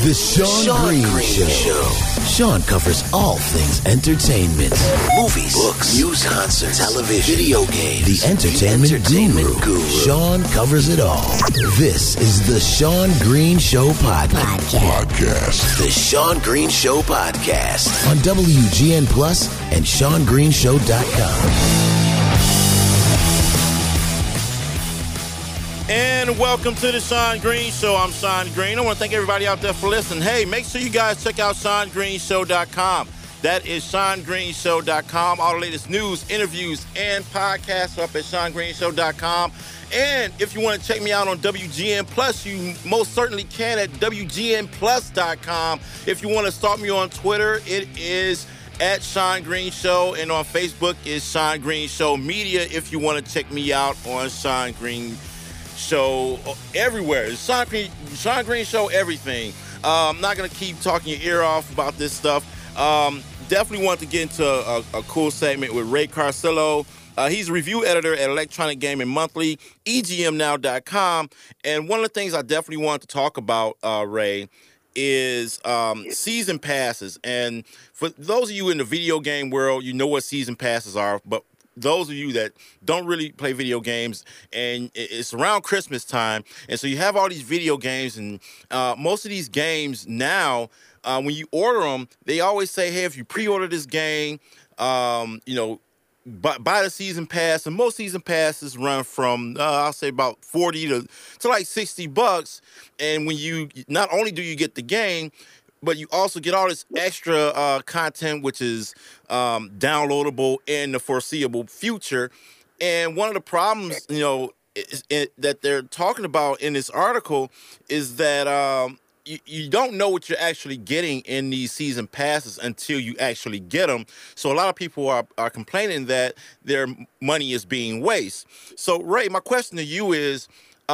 The Sean Green Show. Sean covers all things entertainment. Movies, books, news, concerts, television, video games. The entertainment guru. Sean covers it all. This is the Sean Green Show podcast. The Sean Green Show podcast on WGN Plus and SeanGreenShow.com. And welcome to the Sean Green Show. I'm Sean Green. I want to thank everybody out there for listening. Hey, make sure you guys check out SeanGreenShow.com. That is SeanGreenShow.com. All the latest news, interviews, and podcasts are up at SeanGreenShow.com. And if you want to check me out on WGN Plus, you most certainly can at WGNPlus.com. If you want to start me on Twitter, it is at Sean Green Show. And on Facebook is Sean Green Show Media if you want to check me out on Sean Green Show everywhere. It's Sean Green Show everything. I'm not going to keep talking your ear off about this stuff. Definitely want to get into a cool segment with Ray Carcillo. He's a review editor at Electronic Gaming Monthly, EGMNow.com. And one of the things I definitely want to talk about, Ray, is season passes. And for those of you in the video game world, you know what season passes are, but those of you that don't really play video games, and it's around Christmas time, and so you have all these video games, and most of these games now, when you order them, they always say, hey, if you pre-order this game, buy the season pass, and most season passes run from, I'll say about 40 to like $60, and when you, not only do you get the game, but you also get all this extra content, which is downloadable in the foreseeable future. And one of the problems, that they're talking about in this article is that you don't know what you're actually getting in these season passes until you actually get them. So a lot of people are complaining that their money is being wasted. So, Ray, my question to you is,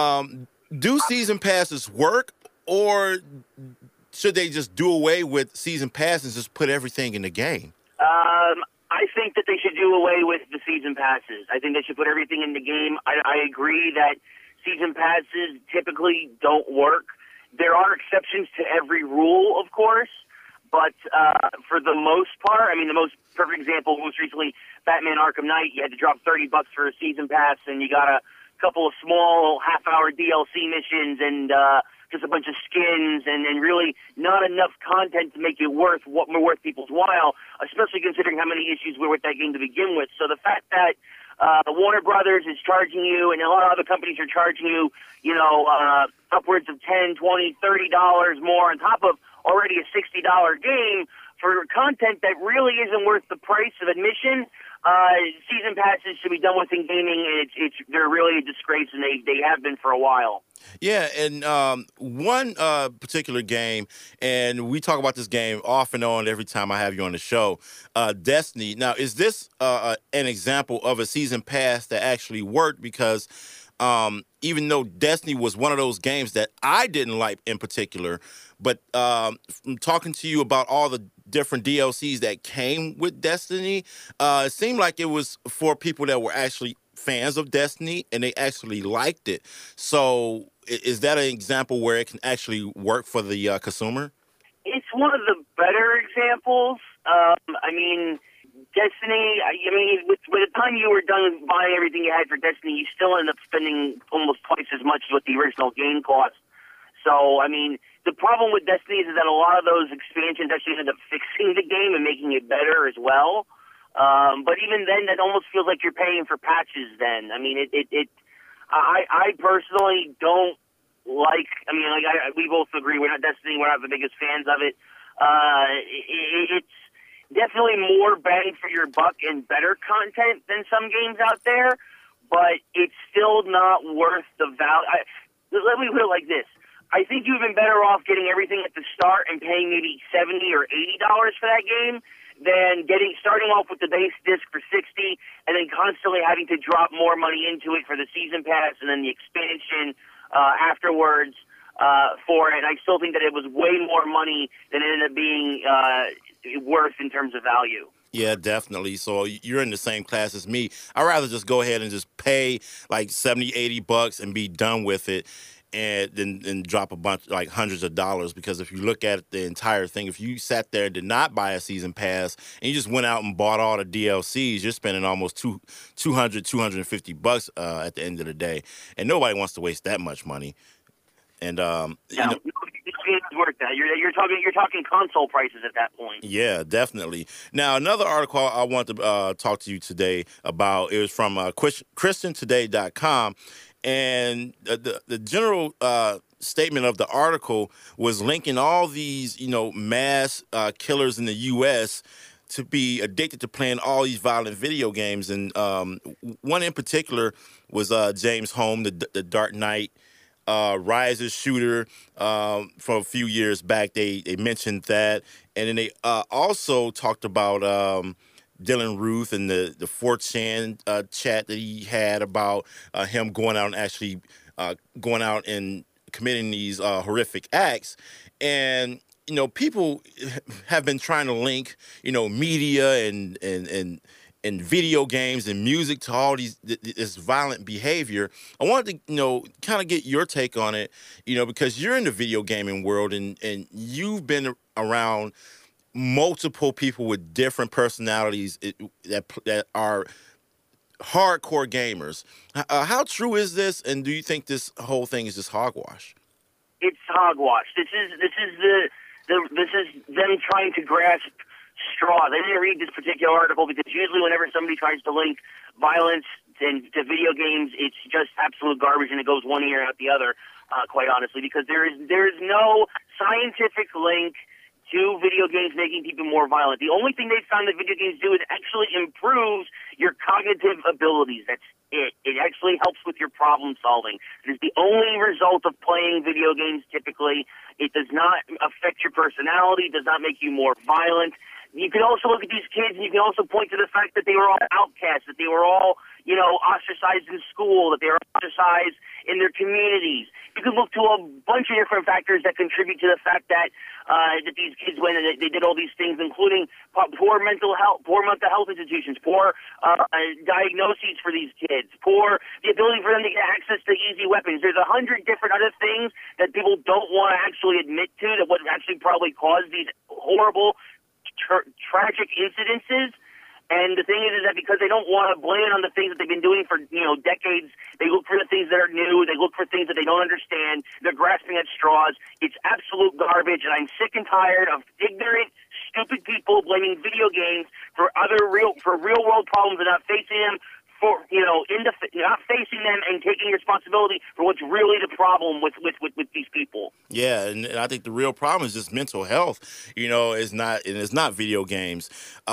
do season passes work, or should they just do away with season passes and just put everything in the game? I think that they should do away with the season passes. I think they should put everything in the game. I agree that season passes typically don't work. There are exceptions to every rule, of course, but for the most part, the most perfect example, most recently, Batman Arkham Knight, you had to drop $30 for a season pass, and you got a couple of small half-hour DLC missions and just a bunch of skins and really not enough content to make it worth people's while, especially considering how many issues were with that game to begin with. So the fact that Warner Brothers is charging you, and a lot of other companies are charging you, upwards of $10, $20, $30 more on top of already a $60 game for content that really isn't worth the price of admission. Season passes should be done with in gaming, and they're really a disgrace, and they have been for a while. Yeah, and one particular game, and we talk about this game off and on every time I have you on the show, Destiny. Now, is this an example of a season pass that actually worked? Because even though Destiny was one of those games that I didn't like in particular, but from talking to you about all the different DLCs that came with Destiny, it seemed like it was for people that were actually fans of Destiny and they actually liked it. So is that an example where it can actually work for the consumer? It's one of the better examples. Destiny, with the time you were done buying everything you had for Destiny, you still end up spending almost twice as much as what the original game cost. So, the problem with Destiny is that a lot of those expansions actually end up fixing the game and making it better as well. But even then, that almost feels like you're paying for patches then. I personally don't like, we both agree we're not Destiny, we're not the biggest fans of it. It's definitely more bang for your buck and better content than some games out there, but it's still not worth the value. Let me put it like this. I think you've been better off getting everything at the start and paying maybe $70 or $80 for that game than starting off with the base disc for $60 and then constantly having to drop more money into it for the season pass and then the expansion afterwards for it. I still think that it was way more money than it ended up being worth in terms of value. Yeah, definitely. So you're in the same class as me. I'd rather just go ahead and just pay like $70, $80 and be done with it. and then drop a bunch, like hundreds of dollars. Because if you look at the entire thing, if you sat there and did not buy a season pass and you just went out and bought all the DLCs, you're spending almost $250 at the end of the day, and nobody wants to waste that much money. And it's worth that. You're talking console prices at that point. Yeah, definitely. Now, another article I want to talk to you today about, it was from ChristianToday.com, and the general statement of the article was linking all these, mass killers in the U.S. to be addicted to playing all these violent video games, and one in particular was James Holmes, the Dark Knight Rises shooter from a few years back. They mentioned that, and then they also talked about Dylan Ruth and the 4chan chat that he had about him going out and actually going out and committing these horrific acts. And people have been trying to link media and video games and music to all this violent behavior. I wanted to, kind of get your take on it, because you're in the video gaming world and you've been around multiple people with different personalities that are hardcore gamers. How true is this, and do you think this whole thing is just hogwash? It's hogwash. This is them trying to grasp straws. I didn't read this particular article because usually whenever somebody tries to link violence to video games, it's just absolute garbage and it goes one ear out the other, quite honestly, because there is no scientific link to video games making people more violent. The only thing they've found that video games do is actually improves your cognitive abilities. That's it. It actually helps with your problem solving. It is the only result of playing video games typically. It does not affect your personality, does not make you more violent. You can also look at these kids and you can also point to the fact that they were all outcasts, that they were all, ostracized in school, that they were ostracized in their communities. You can look to a bunch of different factors that contribute to the fact that these kids went and they did all these things, including poor mental health institutions, poor diagnoses for these kids, poor the ability for them to get access to easy weapons. There's 100 different other things that people don't want to actually admit to that would actually probably cause these horrible, tragic incidences. And the thing is that because they don't want to blame it on the things that they've been doing for, decades, they look for the things that are new, they look for things that they don't understand, they're grasping at straws. It's absolute garbage, and I'm sick and tired of ignorant, stupid people blaming video games for real world problems and not facing them not facing them and taking responsibility for what's really the problem with these people. Yeah, and I think the real problem is just mental health. It's not video games.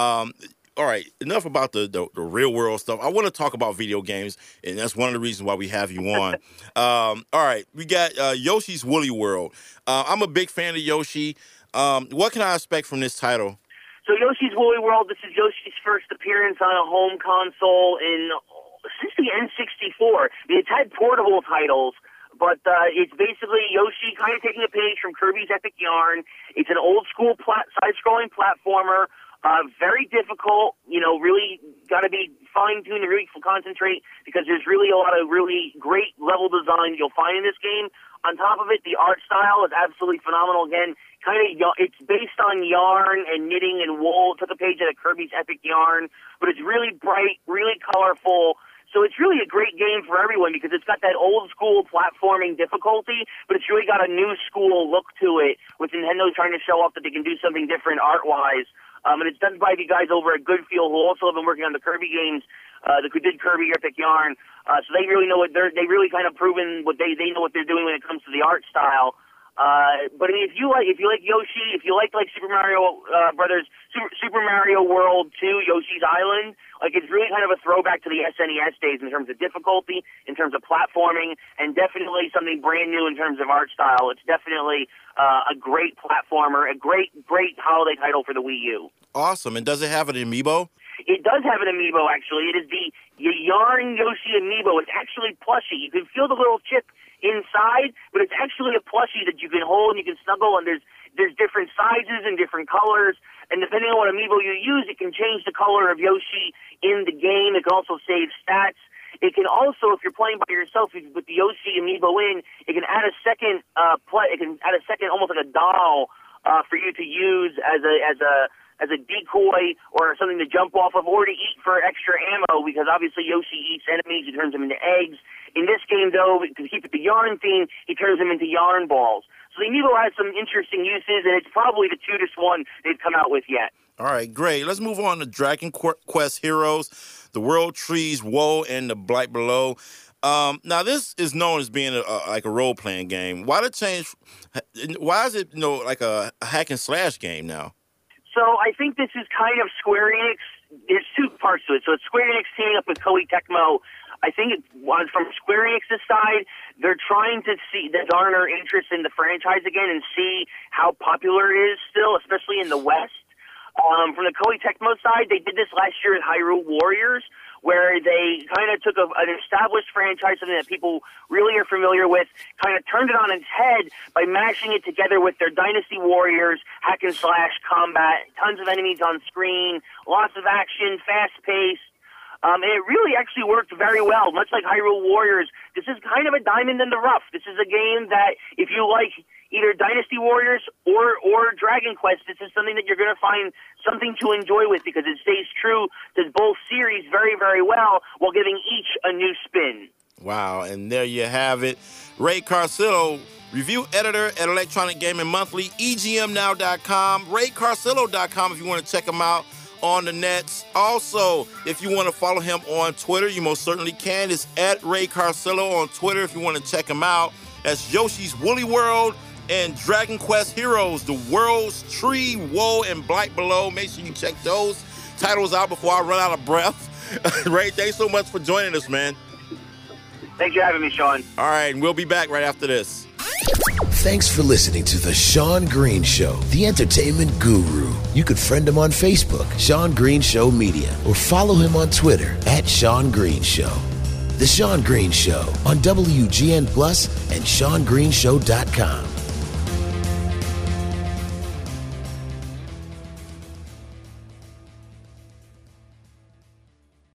All right, enough about the real world stuff. I want to talk about video games, and that's one of the reasons why we have you on. All right, we got Yoshi's Woolly World. I'm a big fan of Yoshi. What can I expect from this title? So Yoshi's Woolly World, this is Yoshi's first appearance on a home console since the N64. It's had portable titles, but it's basically Yoshi kind of taking a page from Kirby's Epic Yarn. It's an old-school side-scrolling platformer. Very difficult, really got to be fine-tuned and really concentrate because there's really a lot of really great level design you'll find in this game. On top of it, the art style is absolutely phenomenal. Again, it's based on yarn and knitting and wool. It took a page out of Kirby's Epic Yarn, but it's really bright, really colorful. So it's really a great game for everyone because it's got that old-school platforming difficulty, but it's really got a new-school look to it, with Nintendo trying to show off that they can do something different art-wise. And it's done by the guys over at Goodfeel, who also have been working on the Kirby games, who did Kirby Epic Yarn. So they really know they really kind of proven what they know what they're doing when it comes to the art style. But I mean, if you like Yoshi, if you like Super Mario Brothers, Super Mario World 2, Yoshi's Island, it's really kind of a throwback to the SNES days in terms of difficulty, in terms of platforming, and definitely something brand new in terms of art style. It's definitely a great platformer, a great holiday title for the Wii U. Awesome. And does it have an amiibo? It does have an amiibo, actually. It is the Yarn Yoshi amiibo. It's actually plushy. You can feel the little chip inside, but it's actually a plushie that you can hold and you can snuggle, and there's different sizes and different colors, and depending on what amiibo you use, it can change the color of Yoshi in the game. It can also save stats. It can also, if you're playing by yourself with the Yoshi amiibo in, it can add a second It can add a second, almost like a doll, for you to use as a decoy or something to jump off of, or to eat for extra ammo, because obviously Yoshi eats enemies, he turns them into eggs. In this game, though, to keep it the yarn theme, he turns them into yarn balls. So the amiibo has some interesting uses, and it's probably the cutest one they've come out with yet. All right, great. Let's move on to Dragon Quest Heroes, the World Trees Woe, and the Blight Below. Now, this is known as being like a role-playing game. Why the change? Why is it like a hack and slash game now? So I think this is kind of Square Enix. There's two parts to it. So it's Square Enix teaming up with Koei Tecmo. I think it was from Square Enix's side. They're trying to garner interest in the franchise again and see how popular it is still, especially in the West. From the Koei Tecmo side, they did this last year at Hyrule Warriors, where they kind of took an established franchise, something that people really are familiar with, kind of turned it on its head by mashing it together with their Dynasty Warriors, hack and slash combat, tons of enemies on screen, lots of action, fast-paced. And it really actually worked very well. Much like Hyrule Warriors, this is kind of a diamond in the rough. This is a game that, if you like either Dynasty Warriors or Dragon Quest, this is something that you're going to find something to enjoy with, because it stays true to both series very, very well while giving each a new spin. Wow, and there you have it. Ray Carsillo, review editor at Electronic Gaming Monthly, EGMNow.com, RayCarsillo.com if you want to check him out on the nets. Also, if you want to follow him on Twitter, you most certainly can. It's at Ray Carsillo on Twitter if you want to check him out. That's Yoshi's Woolly World and Dragon Quest Heroes, the World's Tree, Woe, and Blight Below. Make sure you check those titles out before I run out of breath. Ray, thanks so much for joining us, man. Thanks for having me, Sean. All right, and we'll be back right after this. Thanks for listening to The Sean Green Show, the entertainment guru. You could friend him on Facebook, Sean Green Show Media, or follow him on Twitter at Sean Green Show. The Sean Green Show on WGN Plus and SeanGreenShow.com.